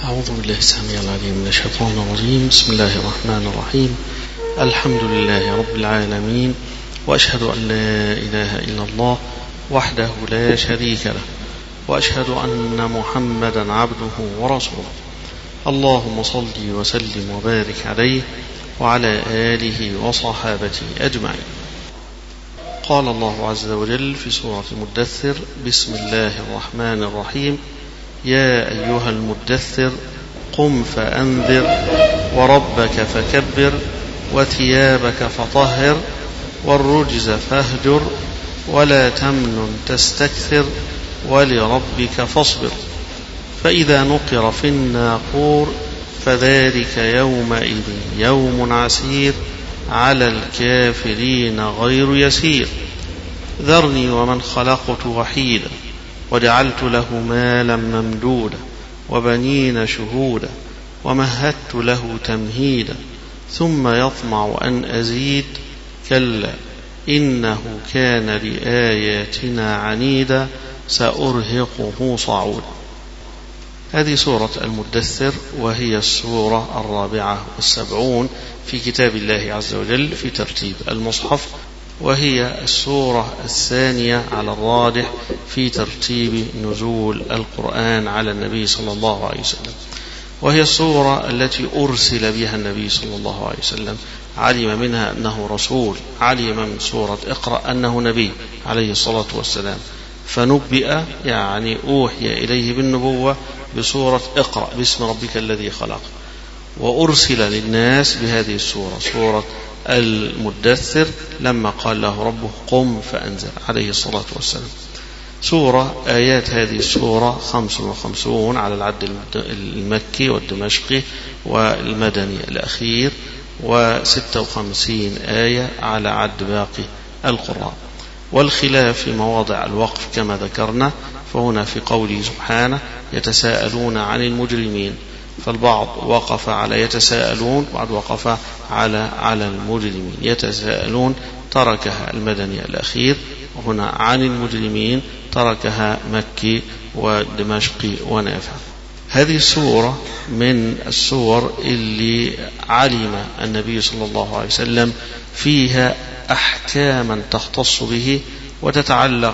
أعوذ بالله السميع العليم من الشيطان الرجيم. بسم الله الرحمن الرحيم. الحمد لله رب العالمين، وأشهد أن لا إله إلا الله وحده لا شريك له، وأشهد أن محمدا عبده ورسوله. اللهم صل وسلم وبارك عليه وعلى آله وصحابته أجمعين. قال الله عز وجل في سورة المدثر: بسم الله الرحمن الرحيم. يا أيها المدثر قم فأنذر وربك فكبر وثيابك فطهر والرجز فاهجر ولا تمنن تستكثر ولربك فاصبر. فإذا نقر في الناقور فذلك يومئذ يوم عسير على الكافرين غير يسير. ذرني ومن خلقت وحيدا وجعلت له مالا ممدودا وبنين شهودا ومهدت له تمهيدا ثم يطمع أن أزيد كلا إنه كان لآياتنا عنيدا سأرهقه صعودا. هذه سورة المدثر، وهي السورة 74 في كتاب الله عز وجل في ترتيب المصحف، وهي السورة 2 على الراجح في ترتيب نزول القرآن على النبي صلى الله عليه وسلم، وهي السورة التي أرسل بها النبي صلى الله عليه وسلم. علم منها أنه رسول، علم من سورة اقرأ أنه نبي عليه الصلاة والسلام، فنبئ يعني أوحي إليه بالنبوة بسورة اقرأ باسم ربك الذي خلق. وأرسل للناس بهذه السورة، سورة المدثر، لما قال له ربه قم فأنذر عليه الصلاة والسلام. سورة آيات هذه السورة 55 على العد المكي والدمشقي والمدني الأخير، و56 آية على عد باقي القراء. والخلاف في مواضع الوقف كما ذكرنا، فهنا في قوله سبحانه يتساءلون عن المجرمين، فالبعض وقف على يتساءلون، بعض وقف على المجرمين. يتساءلون تركها المدني الأخير، وهنا عن المجرمين تركها مكي ودمشقي ونافع. هذه السورة من السور اللي علم النبي صلى الله عليه وسلم فيها أحكاما تختص به وتتعلق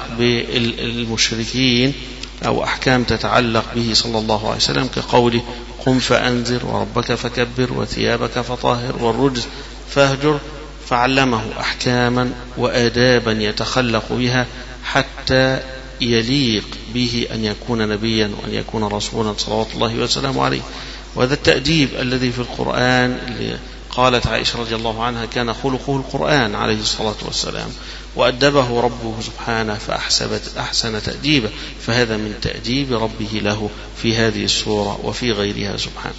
بالمشركين، أو أحكام تتعلق به صلى الله عليه وسلم، كقوله قم فأنذر وربك فكبر وثيابك فطهر والرجز فاهجر، فعلمه أحكاما وآدابا يتخلق بها حتى يليق به أن يكون نبيا وأن يكون رسولا صلوات الله وسلامه عليه. وهذا التأديب الذي في القرآن، اللي قالت عائشة رضي الله عنها كان خلقه القرآن عليه الصلاة والسلام، وأدبه ربه سبحانه فأحسن تأديبه، فهذا من تأديب ربه له في هذه السورة وفي غيرها سبحانه.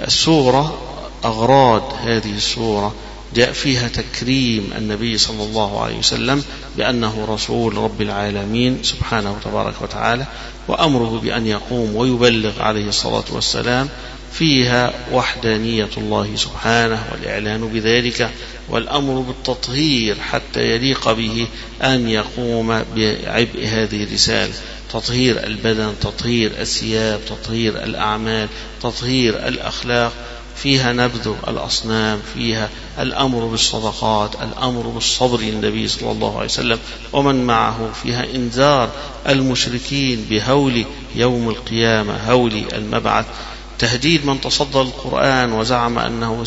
السورة أغراض هذه السورة جاء فيها تكريم النبي صلى الله عليه وسلم بأنه رسول رب العالمين سبحانه وتبارك وتعالى، وأمره بأن يقوم ويبلغ عليه الصلاة والسلام. فيها وحدانية الله سبحانه والإعلان بذلك، والأمر بالتطهير حتى يليق به أن يقوم بعبء هذه الرسالة: تطهير البدن، تطهير الثياب، تطهير الأعمال، تطهير الأخلاق. فيها نبذ الأصنام، فيها الأمر بالصدقات، الأمر بالصبر للنبي صلى الله عليه وسلم ومن معه، فيها إنذار المشركين بهول يوم القيامة، هول المبعث، تهديد من تصدى القرآن وزعم أنه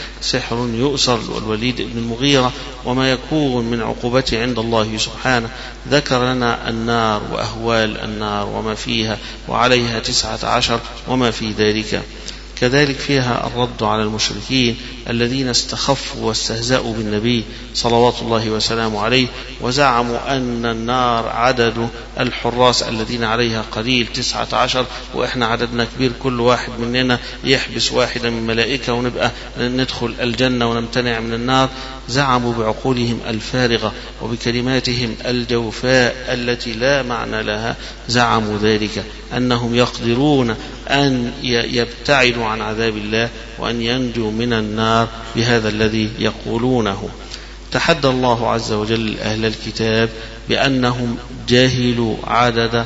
سحر يؤثر، والوليد بن المغيرة، وما يكون من عقوبته عند الله سبحانه. ذكر لنا النار وأهوال النار وما فيها وعليها 19 وما في ذلك. كذلك فيها الرد على المشركين الذين استخفوا واستهزأوا بالنبي صلوات الله وسلامه عليه، وزعموا أن النار عدد الحراس الذين عليها قليل 19، وإحنا عددنا كبير، كل واحد مننا يحبس واحدا من ملائكة ونبقى ندخل الجنة ونمتنع من النار. زعموا بعقولهم الفارغة وبكلماتهم الجوفاء التي لا معنى لها، زعموا ذلك أنهم يقدرون أن يبتعدوا عن عذاب الله وأن ينجوا من النار بهذا الذي يقولونه. تحدى الله عز وجل أهل الكتاب بأنهم جاهلوا عدد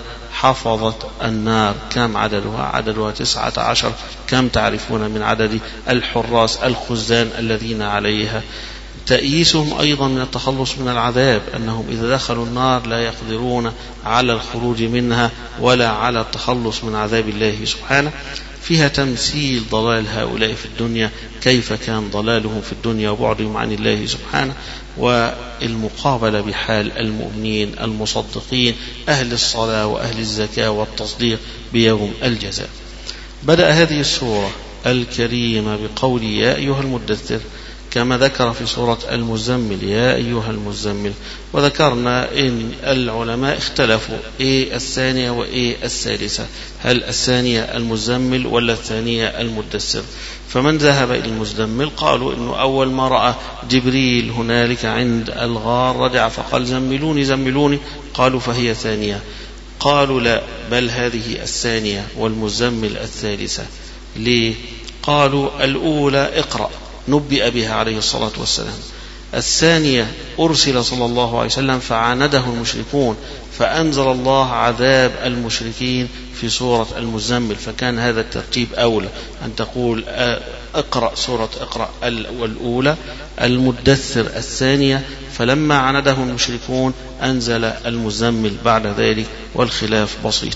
حفظت النار. كم عددها؟ عددها 19. كم تعرفون من عدد الحراس الخزان الذين عليها؟ تأييسهم أيضا من التخلص من العذاب، أنهم إذا دخلوا النار لا يقدرون على الخروج منها ولا على التخلص من عذاب الله سبحانه. فيها تمثيل ضلال هؤلاء في الدنيا، كيف كان ضلالهم في الدنيا وبعدهم عن الله سبحانه، والمقابلة بحال المؤمنين المصدقين أهل الصلاة وأهل الزكاة والتصديق بيوم الجزاء. بدأ هذه السورة الكريمة بقول يا أيها المدثر، كما ذكر في سورة المزمل يا أيها المزمل. وذكرنا إن العلماء اختلفوا إيه الثانية وإيه الثالثة، هل الثانية المزمل ولا الثانية المدثر؟ فمن ذهب إلى المزمل قالوا إنه أول ما رأى جبريل هنالك عند الغار رجع فقال زملوني زملوني، قالوا فهي ثانية. قالوا لا، بل هذه الثانية والمزمل الثالثة. ليه؟ قالوا الأولى اقرأ نبئ بها عليه الصلاة والسلام، الثانية أرسل صلى الله عليه وسلم فعانده المشركون فأنزل الله عذاب المشركين في سورة المزمل، فكان هذا الترتيب أولى أن تقول اقرأ سورة اقرأ الأولى، المدثر الثانية، فلما عانده المشركون أنزل المزمل بعد ذلك، والخلاف بسيط.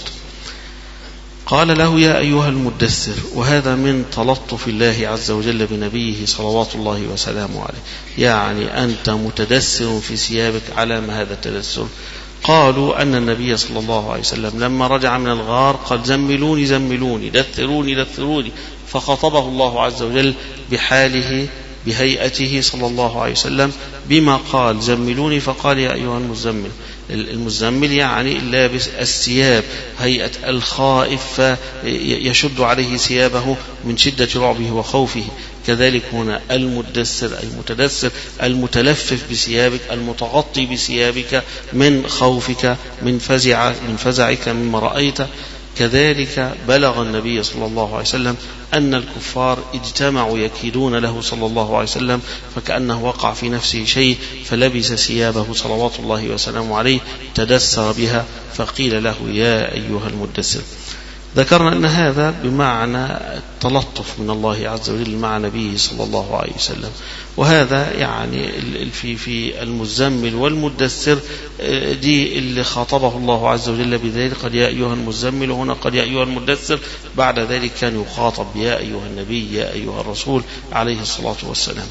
قال له يا أيها المدثر، وهذا من تلطف الله عز وجل بنبيه صلوات الله وسلامه عليه، يعني أنت متدثر في ثيابك. على ما هذا التدثر؟ قالوا أن النبي صلى الله عليه وسلم لما رجع من الغار قال زملوني زملوني دثروني دثروني، فخطبه الله عز وجل بحاله بهيئته صلى الله عليه وسلم بما قال زملوني، فقال يا أيها المزمل. المزمل يعني اللابس الثياب، هيئة الخائف يشد عليه ثيابه من شدة رعبه وخوفه. كذلك هنا المدثر أي المتدثر، المتلفف بثيابك، المتغطي بثيابك من خوفك من فزعك مما رأيت. كذلك بلغ النبي صلى الله عليه وسلم أن الكفار اجتمعوا يكيدون له صلى الله عليه وسلم، فكأنه وقع في نفسه شيء فلبس ثيابه صلوات الله وسلامه عليه تدثر بها، فقيل له يا أيها المدثر. ذكرنا أن هذا بمعنى التلطف من الله عز وجل مع نبيه صلى الله عليه وسلم، وهذا يعني في المزمل والمدثر دي اللي خاطبه الله عز وجل بذلك، قد يا أيها المزمل، وهنا قد يا أيها المدثر. بعد ذلك كان يخاطب يا أيها النبي يا أيها الرسول عليه الصلاة والسلام.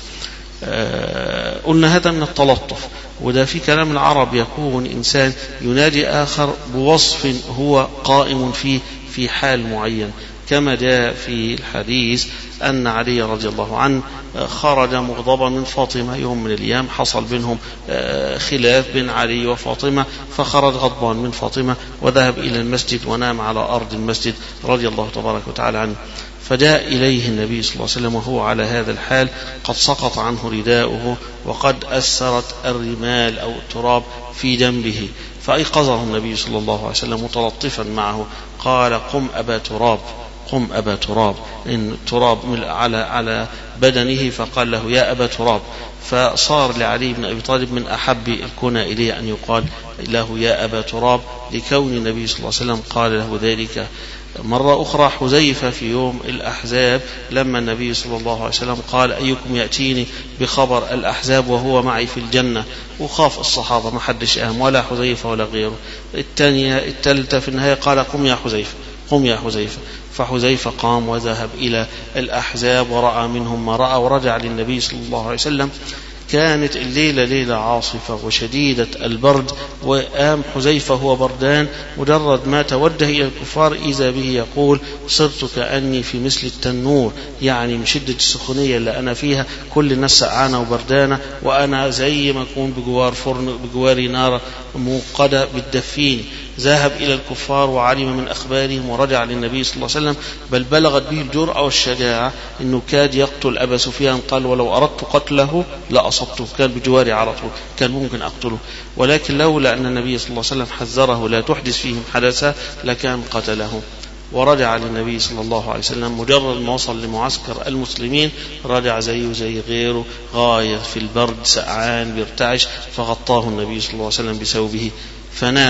قلنا هذا من التلطف، وده في كلام العرب يكون إنسان ينادي آخر بوصف هو قائم فيه في حال معين، كما جاء في الحديث أن علي رضي الله عنه خرج مغضبا من فاطمة يوم من الأيام، حصل بينهم خلاف بين علي وفاطمة، فخرج غضبان من فاطمة وذهب إلى المسجد ونام على أرض المسجد رضي الله تبارك وتعالى عنه. فجاء إليه النبي صلى الله عليه وسلم وهو على هذا الحال، قد سقط عنه رداؤه وقد أثرت الرمال أو التراب في جنبه، فأيقظه النبي صلى الله عليه وسلم متلطفا معه، قال قم أبا تراب، قم أبا تراب، إن التراب على بدنه، فقال له يا أبا تراب. فصار لعلي بن أبي طالب من أحب الكنى إليه أن يقال له يا أبا تراب، لكون النبي صلى الله عليه وسلم قال له ذلك. مرة أخرى حذيفة في يوم الأحزاب لما النبي صلى الله عليه وسلم قال أيكم يأتيني بخبر الأحزاب وهو معي في الجنة، وخاف الصحابة ما حدش أهم ولا حذيفة ولا غيره. الثالثة في النهاية قال قم يا حذيفة، قم يا حذيفة. فحذيفة قام وذهب إلى الأحزاب ورأى منهم ما رأى ورجع للنبي صلى الله عليه وسلم. كانت الليلة ليلة عاصفة وشديدة البرد، وقام حذيفة هو بردان، مجرد ما توجه إلى الكفار إذا به يقول صرت كأني في مثل التنور، يعني من شدة السخونية اللي أنا فيها كل الناس سقعانة وبردانة، وأنا زي ما أكون بجوار فرن بجواري نار موقدة بالدفين. ذهب إلى الكفار وعلم من أخبارهم ورجع للنبي صلى الله عليه وسلم، بل بلغت به الجرأة والشجاعة إنه كاد يقتل أبا سفيان، قال ولو أردت قتله لأصبته، كان بجواري على طول كان ممكن أقتله، ولكن لولا أن النبي صلى الله عليه وسلم حذره لا تحدث فيهم حدثا لكان قتله. ورجع للنبي صلى الله عليه وسلم، مجرد ما وصل لمعسكر المسلمين رجع زيه زي غيره، غاية في البرد سقعان بيرتعش، فغطاه النبي صلى الله عليه وسلم بثوبه فنام.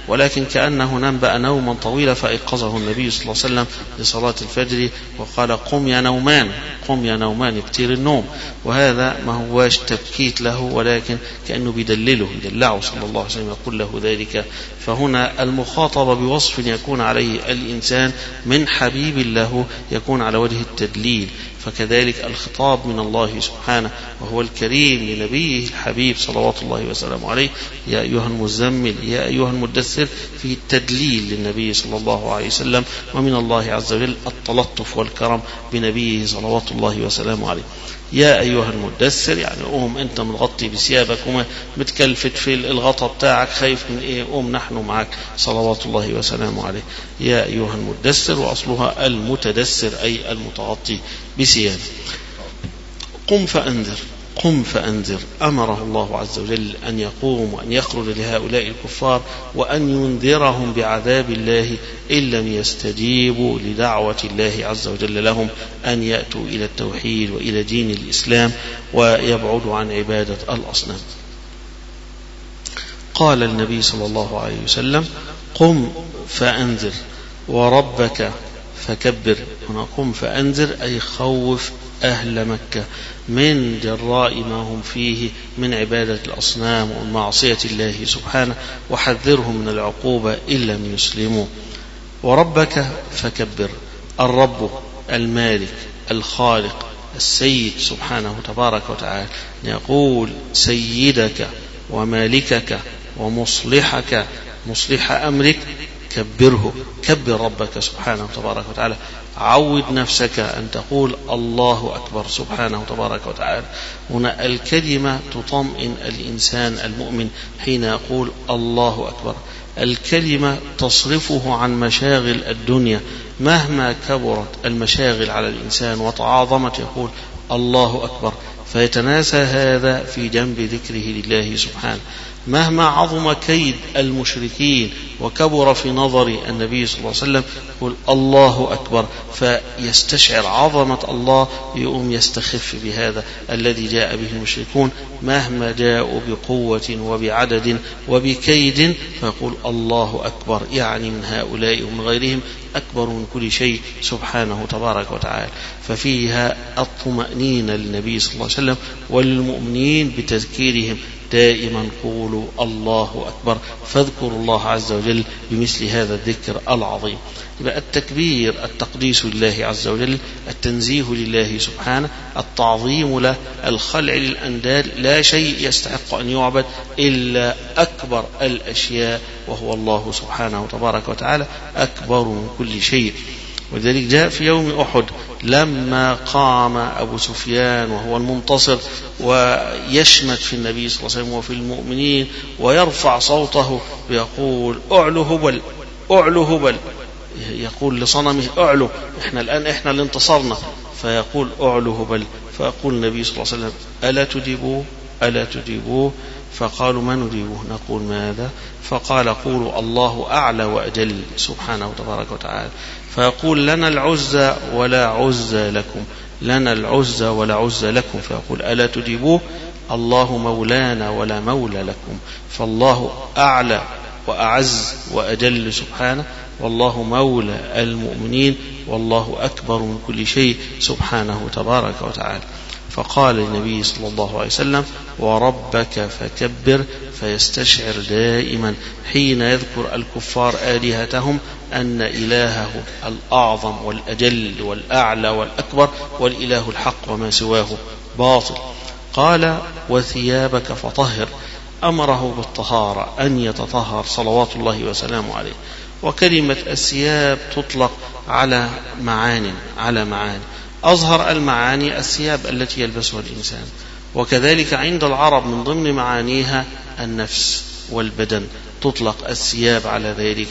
ولكن كأنه نام بقى نوما طويلا فأيقظه النبي صلى الله عليه وسلم لصلاة الفجر وقال قم يا نومان، قم يا نومان، كتير النوم. وهذا ما هواش تبكيت له، ولكن كأنه يدلعه صلى الله عليه وسلم، يقول له ذلك. فهنا المخاطبة بوصف يكون عليه الإنسان من حبيب له يكون على وجه التدليل، فكذلك الخطاب من الله سبحانه وهو الكريم لنبيه الحبيب صلوات الله وسلامه عليه: يا أيها المزمل، يا أيها المدثر، في التدليل للنبي صلى الله عليه وسلم. ومن الله عز وجل التلطف والكرم بنبيه صلوات الله وسلامه عليه. يا أيها المدثر يعني قوم أنت متغطي بثيابك ومتكلفت في الغطاء بتاعك، خايف من إيه؟ قوم نحن معك صلوات الله وسلامه عليه. يا أيها المدثر، وأصلها المتدثر أي المتغطي بثيابه. قم فأنذر، قم فأنذر، أمره الله عز وجل أن يقوم وأن يخرج لهؤلاء الكفار وأن ينذرهم بعذاب الله إن لم يستجيبوا لدعوة الله عز وجل لهم أن يأتوا إلى التوحيد وإلى دين الإسلام ويبعدوا عن عبادة الأصنام. قال النبي صلى الله عليه وسلم: قم فأنذر وربك فكبر. هنا قم فأنذر أي خوف أهل مكة من جراء ما هم فيه من عبادة الأصنام ومعصية الله سبحانه، وحذرهم من العقوبة إن لم يسلموا. وربك فكبر، الرب المالك الخالق السيد سبحانه تبارك وتعالى، يقول سيدك ومالكك ومصلحك، مصلح أمرك، كبره، كبر ربك سبحانه تبارك وتعالى. عود نفسك أن تقول الله أكبر سبحانه تبارك وتعالى. هنا الكلمة تطمئن الإنسان المؤمن حين يقول الله أكبر. الكلمة تصرفه عن مشاغل الدنيا، مهما كبرت المشاغل على الإنسان وتعاظمت يقول الله أكبر، فيتناسى هذا في جنب ذكره لله سبحانه. مهما عظم كيد المشركين وكبر في نظر النبي صلى الله عليه وسلم يقول الله أكبر، فيستشعر عظمة الله، يقوم يستخف بهذا الذي جاء به المشركون مهما جاءوا بقوة وبعدد وبكيد، فيقول الله أكبر، يعني من هؤلاء ومن غيرهم أكبر من كل شيء سبحانه تبارك وتعالى. ففيها الطمأنينة للنبي صلى الله عليه وسلم والمؤمنين بتذكيرهم دائما قولوا الله أكبر، فاذكروا الله عز وجل بمثل هذا الذكر العظيم. يبقى التكبير التقديس لله عز وجل، التنزيه لله سبحانه، التعظيم له، الخلع للأنداد، لا شيء يستحق أن يعبد إلا أكبر الأشياء وهو الله سبحانه تبارك وتعالى، أكبر من كل شيء. ولذلك جاء في يوم أحد لما قام أبو سفيان وهو المنتصر ويشمت في النبي صلى الله عليه وسلم وفي المؤمنين ويرفع صوته ويقول أعلو هبل، أعلو هبل، يقول لصنمه أعلو، إحنا الآن إحنا اللي انتصرنا، فيقول أعلو هبل. فيقول النبي صلى الله عليه وسلم ألا تجيبوه، ألا تجيبوه؟ فقالوا ما نجيبه؟ نقول ماذا؟ فقال قولوا الله أعلى وأجل سبحانه تبارك وتعالى. فيقول لنا العزى ولا عزى لكم، لنا العزى ولا عزى لكم. فيقول ألا تجيبوه؟ الله مولانا ولا مولى لكم. فالله أعلى وأعز وأجل سبحانه، والله مولى المؤمنين، والله أكبر من كل شيء سبحانه تبارك وتعالى. فقال النبي صلى الله عليه وسلم وربك فكبر، فيستشعر دائما حين يذكر الكفار آلهتهم أن إلهه الأعظم والأجل والأعلى والأكبر والإله الحق وما سواه باطل. قال وثيابك فطهر، أمره بالطهارة، أن يتطهر صلوات الله وسلامه عليه. وكلمة الثياب تطلق على معاني، أظهر المعاني الثياب التي يلبسها الإنسان، وكذلك عند العرب من ضمن معانيها النفس والبدن، تطلق الثياب على ذلك.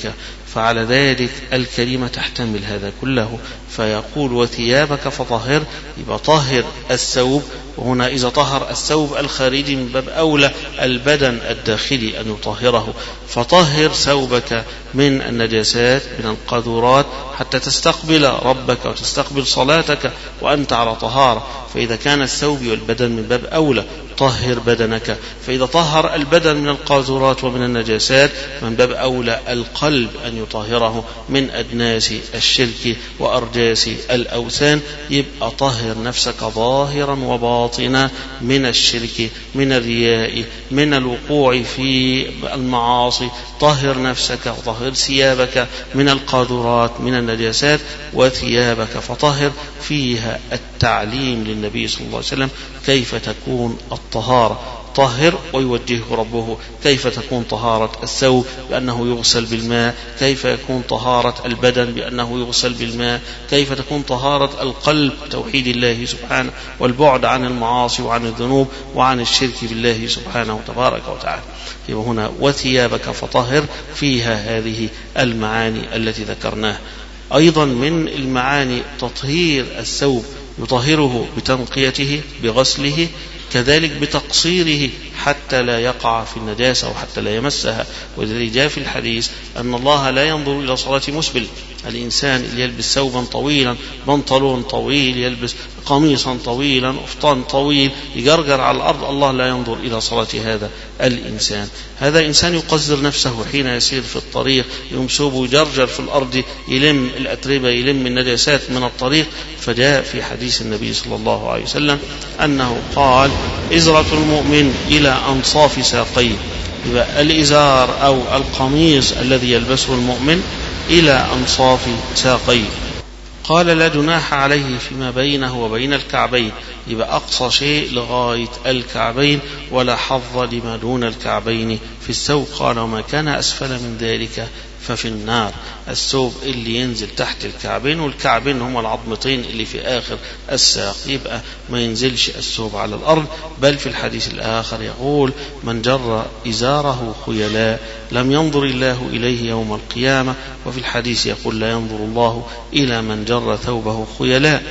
فعلى ذلك الكلمة تحتمل هذا كله. فيقول وثيابك فطهر، يبقى طهر الثوب، وهنا إذا طهر الثوب الخارجي من باب أولى البدن الداخلي أن يطهره. فطهر ثوبك من النجاسات من القاذورات حتى تستقبل ربك وتستقبل صلاتك وأنت على طهارة. فإذا كان الثوب والبدن من باب أولى طهر بدنك. فإذا طهر البدن من القاذورات ومن النجاسات من باب أولى القلب أن يطهره من أدناس الشرك وأرجاس الأوثان. يبقى طهر نفسك ظاهرا وباطنا من الشرك، من الرياء، من الوقوع في المعاصي. طهر نفسك وطهر ثيابك من القاذورات من النجاسات. وثيابك فطهر فيها التعليم للنبي صلى الله عليه وسلم كيف تكون الطهارة. طهر ويوجهه ربه كيف تكون طهارة الثوب بأنه يغسل بالماء، كيف يكون طهارة البدن بأنه يغسل بالماء، كيف تكون طهارة القلب توحيد الله سبحانه والبعد عن المعاصي وعن الذنوب وعن الشرك بالله سبحانه تبارك وتعالى. يبقى هنا وثيابك فطهر فيها هذه المعاني التي ذكرناها. أيضا من المعاني تطهير الثوب، يطهره بتنقيته بغسله، كذلك بتقصيره حتى لا يقع في النجاسة وحتى لا يمسها. ولذلك جاء في الحديث أن الله لا ينظر إلى صلاة مسبل، الإنسان اللي يلبس ثوبا طويلا، بنطلون طويل، يلبس قميصا طويلا، أفطان طويل، يجرجر على الأرض، الله لا ينظر إلى صلاة هذا الإنسان. هذا إنسان يقذر نفسه حين يسير في الطريق، يمسوب ويجرجر في الأرض، يلم الأتربة، يلم النجاسات من الطريق. فجاء في حديث النبي صلى الله عليه وسلم أنه قال إزرة المؤمن إلى أنصاف ساقيه. يبقى الإزار أو القميص الذي يلبسه المؤمن إلى أنصاف ساقيه. قال لا جناح عليه فيما بينه وبين الكعبين، يبقى أقصى شيء لغاية الكعبين، ولا حظ لما دون الكعبين في الثوب. قال وما كان أسفل من ذلك ففي النار. الثوب اللي ينزل تحت الكعبين، والكعبين هم العظمتين اللي في آخر الساق، يبقى ما ينزلش الثوب على الأرض. بل في الحديث الآخر يقول من جر إزاره خيلاء لم ينظر الله إليه يوم القيامة. وفي الحديث يقول لا ينظر الله إلى من جر ثوبه خيلاء.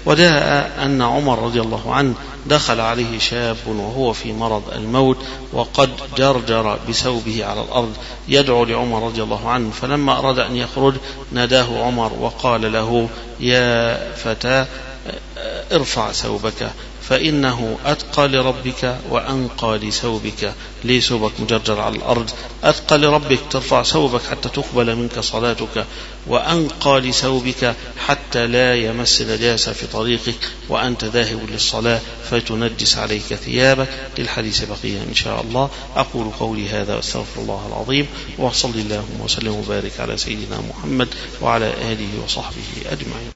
وجاء أن عمر رضي الله عنه دخل عليه شاب وهو في مرض الموت وقد جرجر بثوبه على الأرض يدعو لعمر رضي الله عنه. فلما أراد أن يخرج ناداه عمر وقال له يا فتى ارفع ثوبك فإنه أتقى لربك وأنقى لثوبك. ليه ثوبك مجرجر على الأرض؟ أتقى لربك ترفع ثوبك حتى تقبل منك صلاتك، وأنقى لثوبك حتى لا يمس نجاسة في طريقك وأنت ذاهب للصلاة فتنجس عليك ثيابك. للحديث بقية إن شاء الله. أقول قولي هذا واستغفر الله العظيم، وصلى اللهم وسلم وبارك على سيدنا محمد وعلى آله وصحبه أجمعين.